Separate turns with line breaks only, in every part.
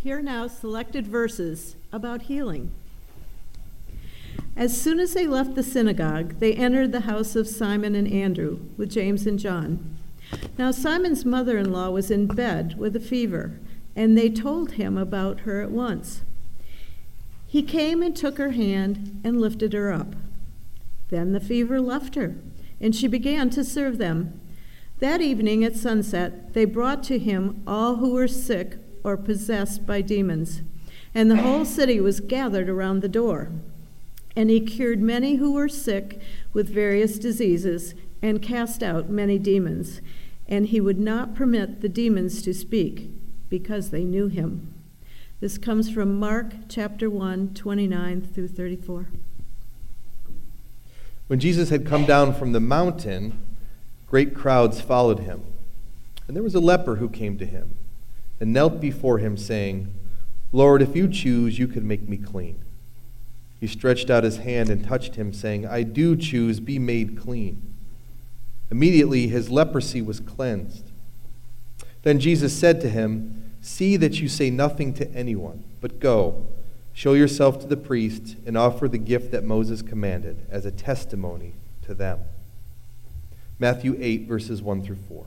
Here now selected verses about healing. As soon as they left the synagogue, they entered the house of Simon and Andrew with James and John. Now Simon's mother-in-law was in bed with a fever, and they told him about her at once. He came and took her hand and lifted her up. Then the fever left her, and she began to serve them. That evening at sunset, they brought to him all who were sick or possessed by demons, and the whole city was gathered around the door. And he cured many who were sick with various diseases and cast out many demons. And he would not permit the demons to speak because they knew him. This comes from Mark chapter 1, 29 through 34.
When Jesus had come down from the mountain, great crowds followed him. And there was a leper who came to him and knelt before him, saying, "Lord, if you choose, you can make me clean." He stretched out his hand and touched him, saying, "I do choose, be made clean." Immediately his leprosy was cleansed. Then Jesus said to him, "See that you say nothing to anyone, but go, show yourself to the priest, and offer the gift that Moses commanded as a testimony to them." Matthew 8, verses 1 through 4.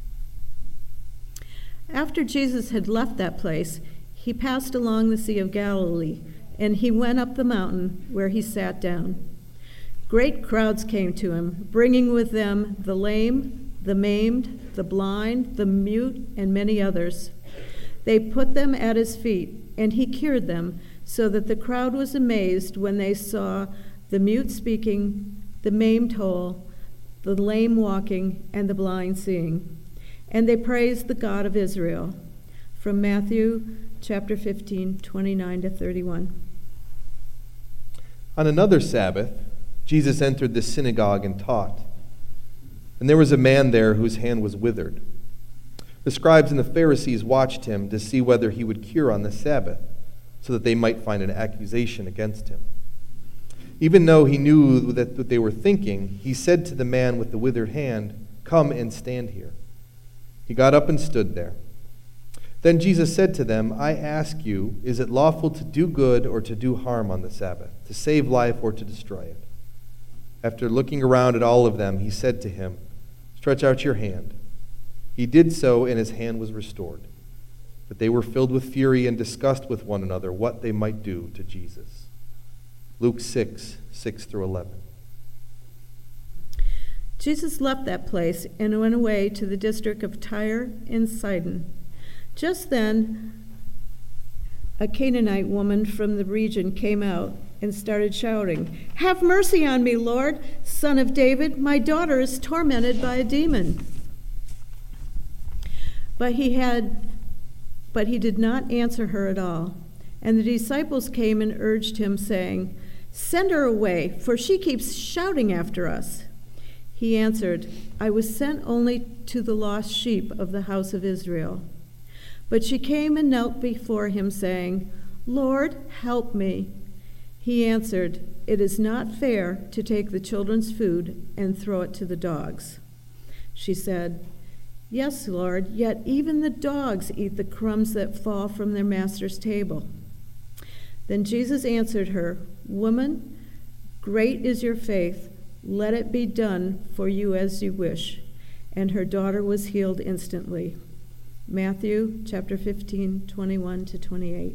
After Jesus had left that place, he passed along the Sea of Galilee, and he went up the mountain where he sat down. Great crowds came to him, bringing with them the lame, the maimed, the blind, the mute, and many others. They put them at his feet, and he cured them, so that the crowd was amazed when they saw the mute speaking, the maimed whole, the lame walking, and the blind seeing. And they praised the God of Israel. From Matthew chapter 15, 29 to 31.
On another Sabbath, Jesus entered the synagogue and taught. And there was a man there whose hand was withered. The scribes and the Pharisees watched him to see whether he would cure on the Sabbath, so that they might find an accusation against him. Even though he knew that what they were thinking, he said to the man with the withered hand, "Come and stand here." He got up and stood there. Then Jesus said to them, "I ask you, is it lawful to do good or to do harm on the Sabbath, to save life or to destroy it?" After looking around at all of them, he said to him, "Stretch out your hand." He did so, and his hand was restored. But they were filled with fury and discussed with one another what they might do to Jesus. Luke 6, 6 through 11.
Jesus left that place and went away to the district of Tyre and Sidon. Just then, a Canaanite woman from the region came out and started shouting, "Have mercy on me, Lord, Son of David. My daughter is tormented by a demon." But he did not answer her at all. And the disciples came and urged him, saying, "Send her away, for she keeps shouting after us." He answered, "I was sent only to the lost sheep of the house of Israel." But she came and knelt before him, saying, "Lord, help me." He answered, "It is not fair to take the children's food and throw it to the dogs." She said, "Yes, Lord, yet even the dogs eat the crumbs that fall from their master's table." Then Jesus answered her, "Woman, great is your faith. Let it be done for you as you wish." And her daughter was healed instantly. Matthew chapter 15, 21 to 28.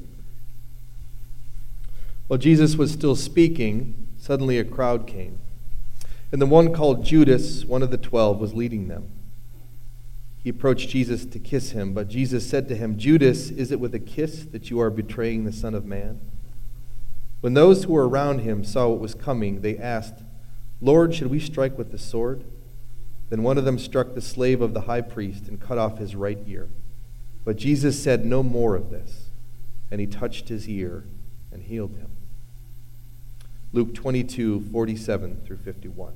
While Jesus was still speaking, suddenly a crowd came. And the one called Judas, one of the 12, was leading them. He approached Jesus to kiss him, but Jesus said to him, "Judas, is it with a kiss that you are betraying the Son of Man?" When those who were around him saw what was coming, they asked, "Lord, should we strike with the sword?" Then one of them struck the slave of the high priest and cut off his right ear. But Jesus said no more of this, and he touched his ear and healed him. Luke 22, 47 through 51.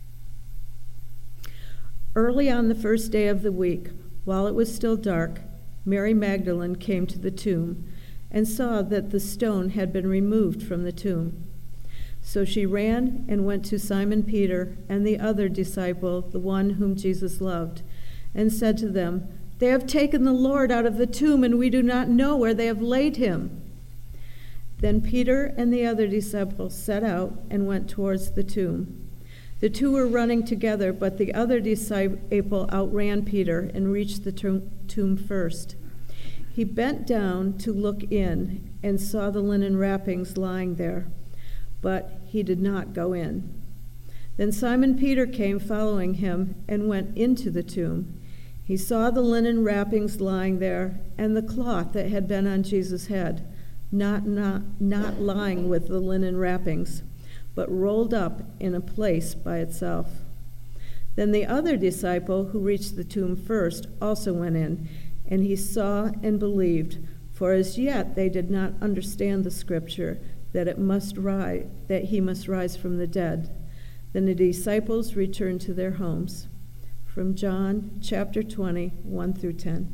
Early on the first day of the week, while it was still dark, Mary Magdalene came to the tomb and saw that the stone had been removed from the tomb. So she ran and went to Simon Peter and the other disciple, the one whom Jesus loved, and said to them, They have taken the Lord out of the tomb, and we do not know where they have laid him." Then Peter and the other disciple set out and went towards the tomb. The two were running together, but the other disciple outran Peter and reached the tomb first. He bent down to look in and saw the linen wrappings lying there, but he did not go in. Then Simon Peter came following him and went into the tomb. He saw the linen wrappings lying there and the cloth that had been on Jesus' head, not lying with the linen wrappings, but rolled up in a place by itself. Then the other disciple, who reached the tomb first, also went in, and he saw and believed, for as yet they did not understand the scripture that he must rise from the dead. Then the disciples returned to their homes. From John chapter 20, 1 through 10.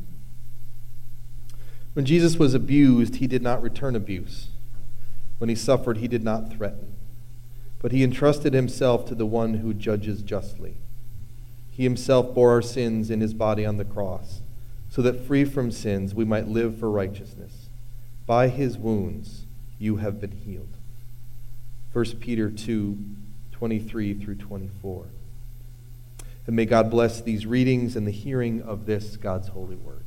When Jesus was abused, he did not return abuse. When he suffered, he did not threaten, but he entrusted himself to the one who judges justly. He himself bore our sins in his body on the cross, so that free from sins we might live for righteousness. By his wounds you have been healed. 1 Peter 2, 23 through 24. And may God bless these readings and the hearing of this, God's holy word.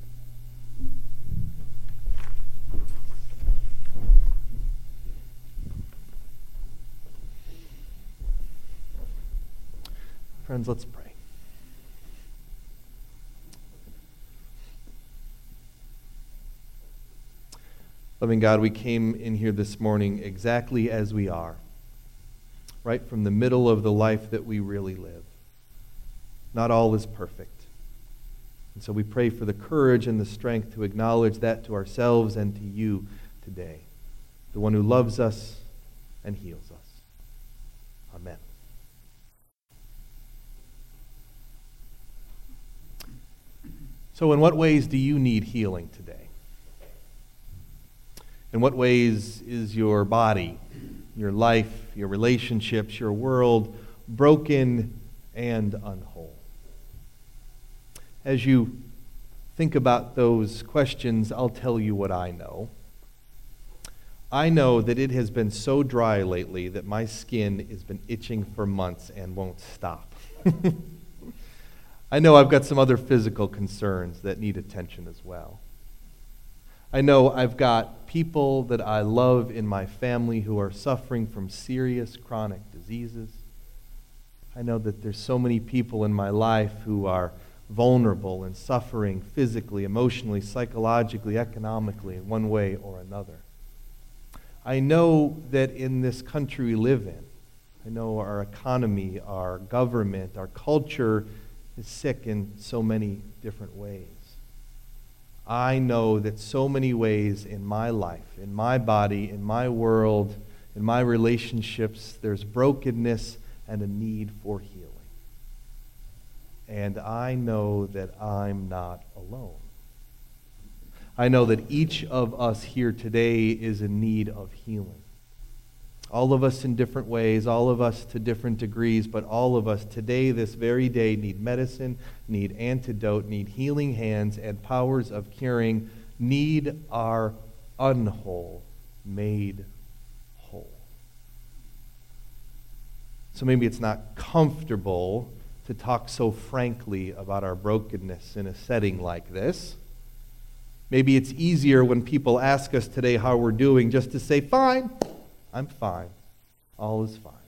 Friends, let's pray. Loving God, we came in here this morning exactly as we are, right from the middle of the life that we really live. Not all is perfect. And so we pray for the courage and the strength to acknowledge that to ourselves and to you today, the one who loves us and heals us. Amen. So in what ways do you need healing today? In what ways is your body, your life, your relationships, your world broken and unwhole? As you think about those questions, I'll tell you what I know. I know that it has been so dry lately that my skin has been itching for months and won't stop. I know I've got some other physical concerns that need attention as well. I know I've got people that I love in my family who are suffering from serious chronic diseases. I know that there's so many people in my life who are vulnerable and suffering physically, emotionally, psychologically, economically in one way or another. I know that in this country we live in, I know our economy, our government, our culture is sick in so many different ways. I know that so many ways in my life, in my body, in my world, in my relationships, there's brokenness and a need for healing. And I know that I'm not alone. I know that each of us here today is in need of healing. All of us in different ways, all of us to different degrees, but all of us today, this very day, need medicine, need antidote, need healing hands and powers of curing, need our unwhole made whole. So maybe it's not comfortable to talk so frankly about our brokenness in a setting like this. Maybe it's easier when people ask us today how we're doing just to say, fine, I'm fine. All is fine.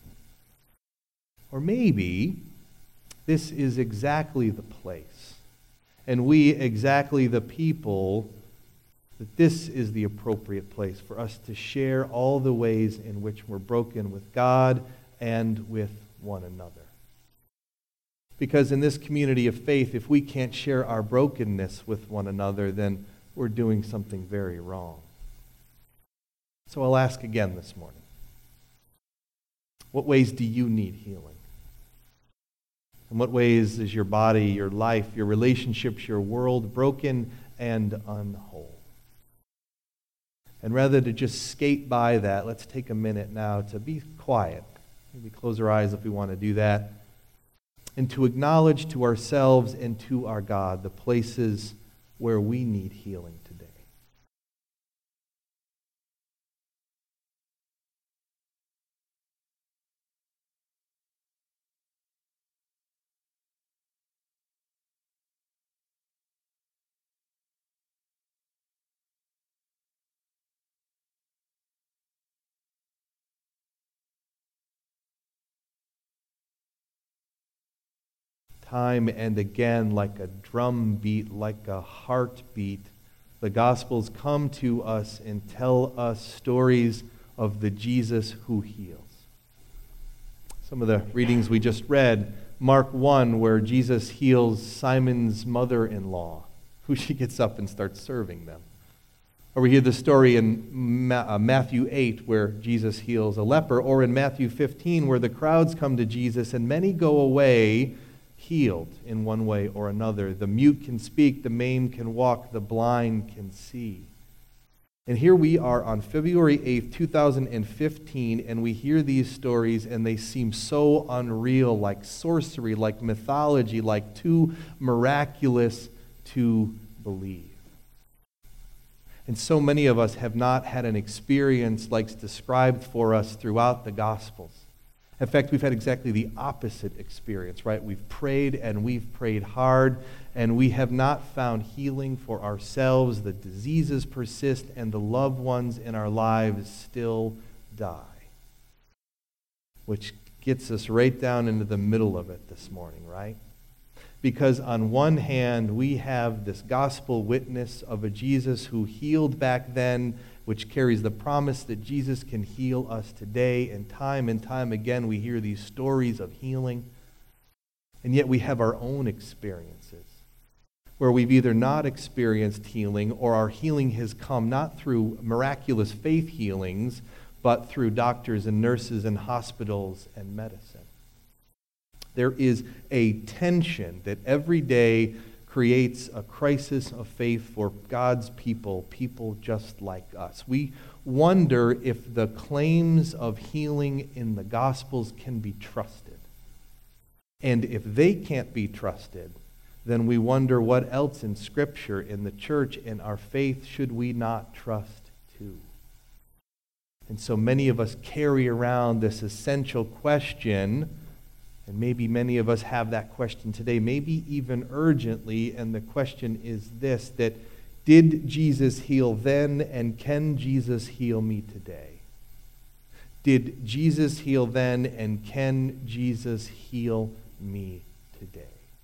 Or maybe this is exactly the place, and we exactly the people, that this is the appropriate place for us to share all the ways in which we're broken with God and with one another. Because in this community of faith, if we can't share our brokenness with one another, then we're doing something very wrong. So I'll ask again this morning. What ways do you need healing? In what ways is your body, your life, your relationships, your world broken and unwhole? And rather to just skate by that, let's take a minute now to be quiet. Maybe close our eyes if we want to do that. and to acknowledge to ourselves and to our God the places where we need healing today. Time and again, like a drum beat, like a heartbeat, the Gospels come to us and tell us stories of the Jesus who heals. Some of the readings we just read, Mark 1, where Jesus heals Simon's mother-in-law, who she gets up and starts serving them. Or we hear the story in Matthew 8, where Jesus heals a leper, or in Matthew 15, where the crowds come to Jesus and many go away healed in one way or another. The mute can speak, the maimed can walk, the blind can see. And here we are on February 8th, 2015, and we hear these stories and they seem so unreal, like sorcery, like mythology, like too miraculous to believe. And so many of us have not had an experience like described for us throughout the Gospels. In fact, we've had exactly the opposite experience, right? We've prayed and we've prayed hard, and we have not found healing for ourselves. The diseases persist, and the loved ones in our lives still die. Which gets us right down into the middle of it this morning, right? Because on one hand, we have this gospel witness of a Jesus who healed back then, which carries the promise that Jesus can heal us today. And time again, we hear these stories of healing. And yet we have our own experiences where we've either not experienced healing, or our healing has come not through miraculous faith healings, but through doctors and nurses and hospitals and medicine. There is a tension that every day creates a crisis of faith for God's people, people just like us. We wonder if the claims of healing in the Gospels can be trusted. And if they can't be trusted, then we wonder what else in Scripture, in the church, in our faith, should we not trust too? And so many of us carry around this essential question. And maybe many of us have that question today, maybe even urgently, and the question is this, that did Jesus heal then, and can Jesus heal me today? Did Jesus heal then, and can Jesus heal me today?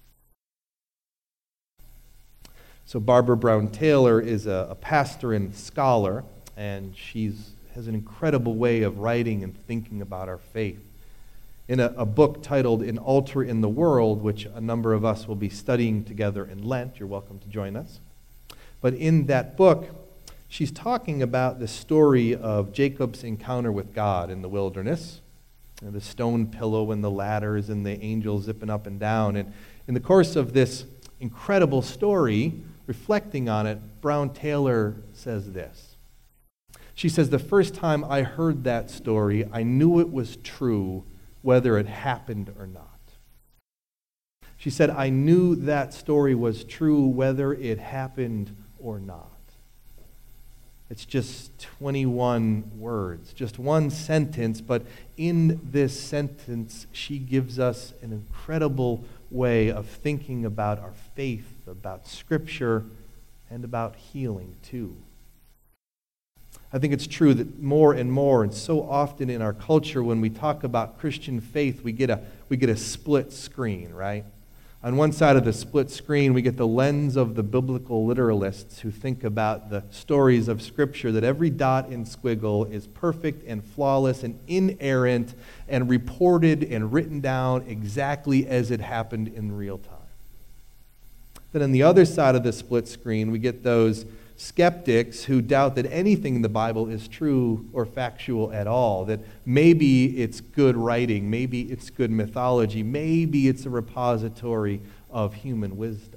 So Barbara Brown Taylor is a pastor and scholar, and she has an incredible way of writing and thinking about our faith. In a book titled An Altar in the World, which a number of us will be studying together in Lent. You're welcome to join us. But in that book, she's talking about the story of Jacob's encounter with God in the wilderness, and the stone pillow and the ladders and the angels zipping up and down. And in the course of this incredible story, reflecting on it, Brown Taylor says this. She says, "The first time I heard that story, I knew it was true, whether it happened or not." She said, "I knew that story was true whether it happened or not." It's just 21 words, just one sentence, but in this sentence, she gives us an incredible way of thinking about our faith, about Scripture, and about healing too. I think it's true that more and more, and so often in our culture, when we talk about Christian faith, we get a split screen, right? On one side of the split screen, we get the lens of the biblical literalists who think about the stories of Scripture, that every dot and squiggle is perfect and flawless and inerrant and reported and written down exactly as it happened in real time. Then on the other side of the split screen, we get those skeptics who doubt that anything in the Bible is true or factual at all, that maybe it's good writing, maybe it's good mythology, maybe it's a repository of human wisdom.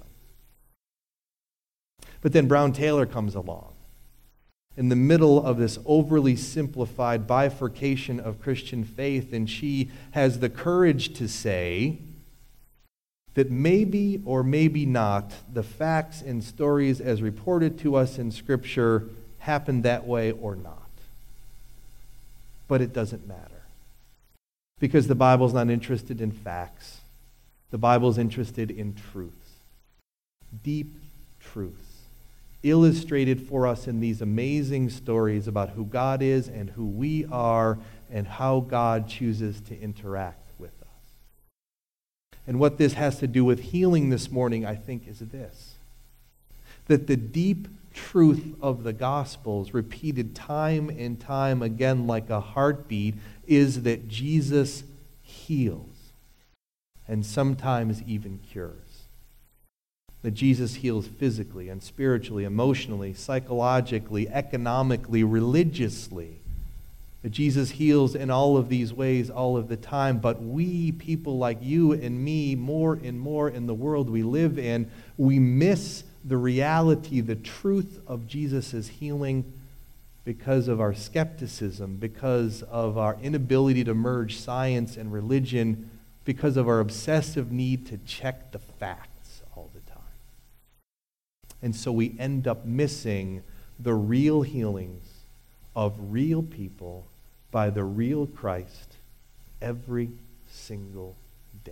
But then Brown Taylor comes along in the middle of this overly simplified bifurcation of Christian faith, and she has the courage to say, that maybe or maybe not the facts and stories as reported to us in Scripture happened that way or not. But it doesn't matter. Because the Bible's not interested in facts. The Bible's interested in truths. Deep truths. Illustrated for us in these amazing stories about who God is and who we are and how God chooses to interact with us. And what this has to do with healing this morning, I think, is this. That the deep truth of the Gospels, repeated time and time again like a heartbeat, is that Jesus heals and sometimes even cures. That Jesus heals physically and spiritually, emotionally, psychologically, economically, religiously. That Jesus heals in all of these ways all of the time, but we, people like you and me, more and more in the world we live in, we miss the reality, the truth of Jesus' healing because of our skepticism, because of our inability to merge science and religion, because of our obsessive need to check the facts all the time. And so we end up missing the real healings of real people by the real Christ every single day.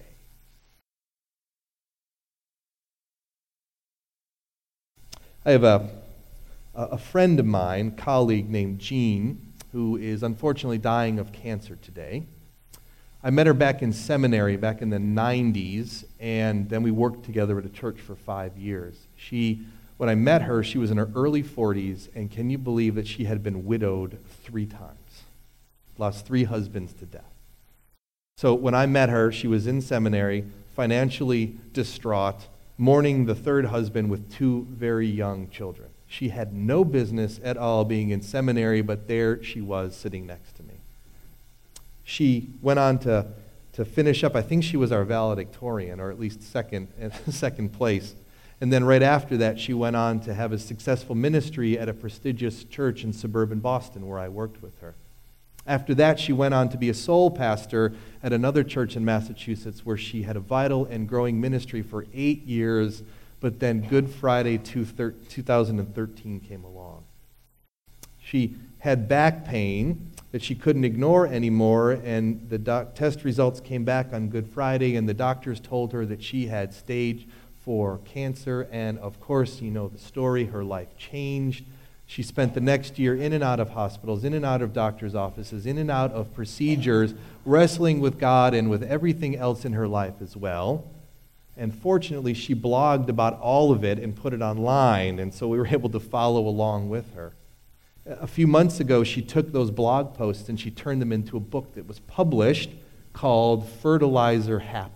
I have a friend of mine, colleague named Jean, who is unfortunately dying of cancer today. I met her back in seminary back in the 90s, and then we worked together at a church for 5 years. When I met her, she was in her early 40s, and can you believe that she had been widowed 3 times? Lost 3 husbands to death. So when I met her, she was in seminary, financially distraught, mourning the 3rd husband with 2 very young children. She had no business at all being in seminary, but there she was sitting next to me. She went on to finish up, I think she was our valedictorian, or at least second place. And then right after that, she went on to have a successful ministry at a prestigious church in suburban Boston where I worked with her. After that, she went on to be a sole pastor at another church in Massachusetts where she had a vital and growing ministry for 8 years, but then Good Friday 2013 came along. She had back pain that she couldn't ignore anymore, and the test results came back on Good Friday, and the doctors told her that she had stage 4 cancer, and of course, you know the story, her life changed. She spent the next year in and out of hospitals, in and out of doctors' offices, in and out of procedures, wrestling with God and with everything else in her life as well. And fortunately, she blogged about all of it and put it online, and so we were able to follow along with her. A few months ago, she took those blog posts and she turned them into a book that was published called Fertilizer Happens.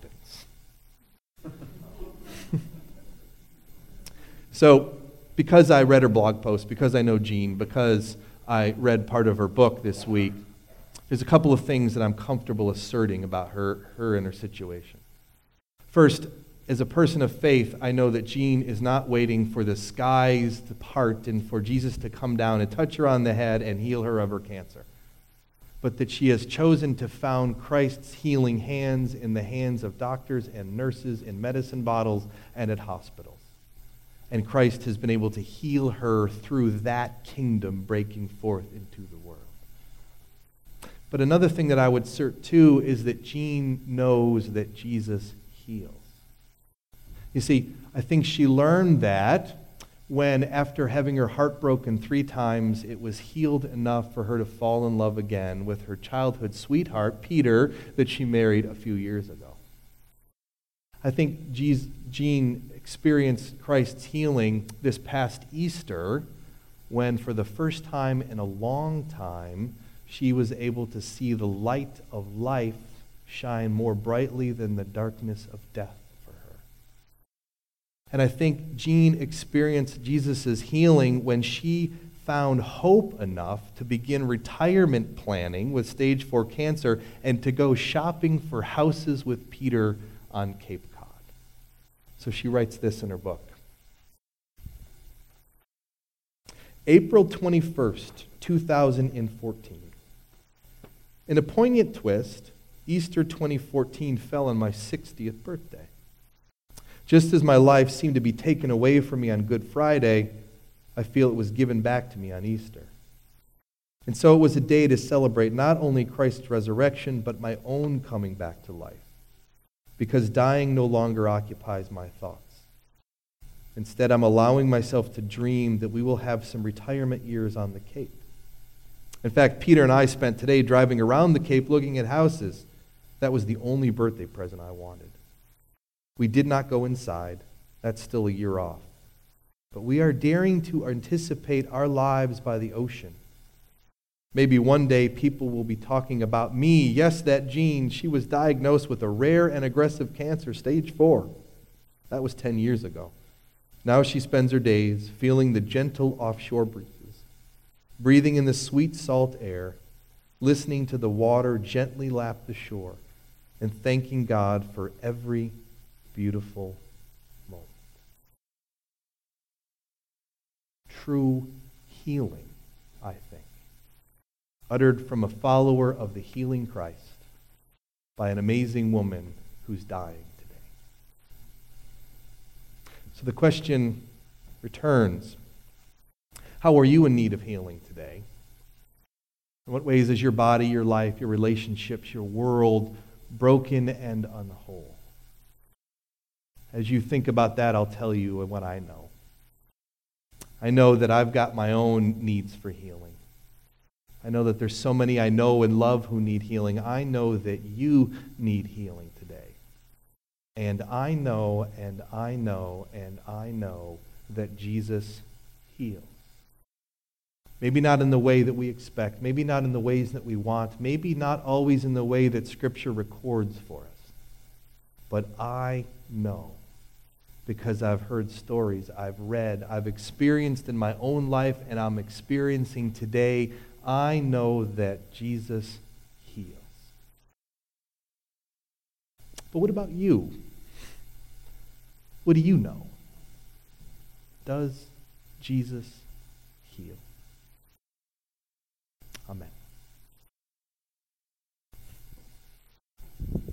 So, because I read her blog post, because I know Jean, because I read part of her book this week, there's a couple of things that I'm comfortable asserting about her and her situation. First, as a person of faith, I know that Jean is not waiting for the skies to part and for Jesus to come down and touch her on the head and heal her of her cancer, but that she has chosen to found Christ's healing hands in the hands of doctors and nurses in medicine bottles and at hospitals. And Christ has been able to heal her through that kingdom breaking forth into the world. But another thing that I would assert too is that Jean knows that Jesus heals. You see, I think she learned that when, after having her heart broken 3 times, it was healed enough for her to fall in love again with her childhood sweetheart, Peter, that she married a few years ago. I think Jean experienced Christ's healing this past Easter when, for the first time in a long time, she was able to see the light of life shine more brightly than the darkness of death for her. And I think Jean experienced Jesus' healing when she found hope enough to begin retirement planning with stage 4 cancer and to go shopping for houses with Peter on Cape Cod. So she writes this in her book. April 21st, 2014. In a poignant twist, Easter 2014 fell on my 60th birthday. Just as my life seemed to be taken away from me on Good Friday, I feel it was given back to me on Easter. And so it was a day to celebrate not only Christ's resurrection, but my own coming back to life, because dying no longer occupies my thoughts. Instead, I'm allowing myself to dream that we will have some retirement years on the Cape. In fact, Peter and I spent today driving around the Cape looking at houses. That was the only birthday present I wanted. We did not go inside. That's still a year off. But we are daring to anticipate our lives by the ocean. Maybe one day people will be talking about me. Yes, that Jean, she was diagnosed with a rare and aggressive cancer, stage 4. That was 10 years ago. Now she spends her days feeling the gentle offshore breezes, breathing in the sweet salt air, listening to the water gently lap the shore, and thanking God for every beautiful moment. True healing, I think, uttered from a follower of the healing Christ by an amazing woman who's dying today. So the question returns, how are you in need of healing today? In what ways is your body, your life, your relationships, your world broken and unwhole? As you think about that, I'll tell you what I know. I know that I've got my own needs for healing. I know that there's so many I know and love who need healing. I know that you need healing today. And I know, and I know, and I know that Jesus heals. Maybe not in the way that we expect. Maybe not in the ways that we want. Maybe not always in the way that Scripture records for us. But I know, because I've heard stories, I've read, I've experienced in my own life, and I'm experiencing today, I know that Jesus heals. But what about you? What do you know? Does Jesus heal? Amen.